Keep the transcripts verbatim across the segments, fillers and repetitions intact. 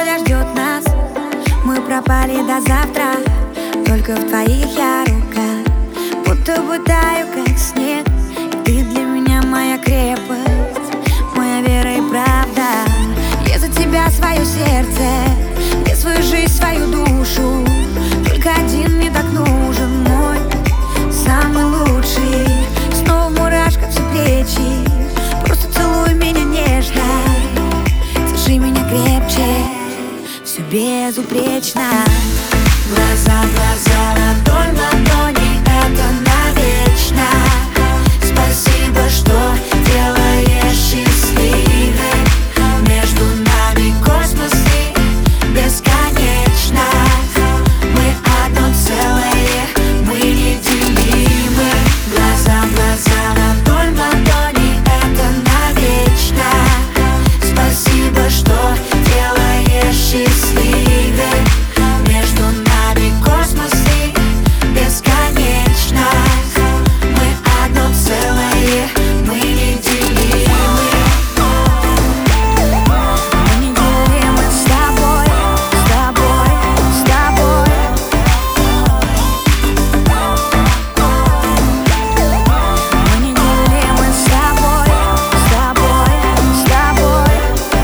неволя ждет нас. Мы пропали до завтра, только в твоих я руках. Будто бы таю, как снег, и ты для меня моя крепость, моя вера и правда. Я за тебя свое сердце, я свою жизнь, свою душу. Только один мне так нужен, мой самый лучший. Снова в мурашках все плечи, просто целуй меня нежно, держи меня крепче, все безупречно. Глаза в глаза, ладонь в ладони, это навечно. Спасибо, что делаешь счастливой. Между нами космос и бесконечно. Мы одно целое, мы неделимы. Глаза в глаза, ладонь в ладони, это навечно. Спасибо, что делаешь счастливой. Между нами космос и бесконечно. Мы одно целое, мы неделимы. Мы неделимы с тобой, с тобой, с тобой. Мы неделимы с тобой, с тобой, с тобой.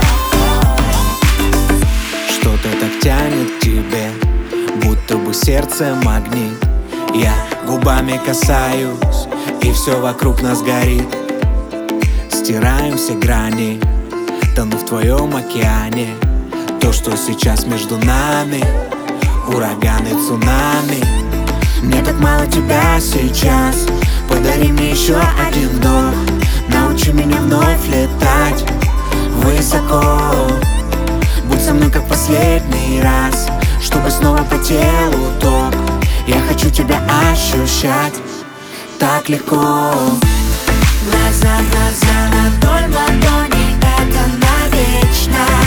Что-то так тянет к тебе, будто бы сердце магнит. Я губами касаюсь, и все вокруг нас горит. Стираем все грани, тону в твоем океане. То, что сейчас между нами, ураганы, цунами. Мне так мало тебя сейчас, подари мне еще один вдох. Научи меня вновь летать высоко. Будь со мной как последний раз, чтобы снова по телу ток. Я хочу тебя ощущать так легко. Глаза в глаза, ладонь в ладони, это навечно.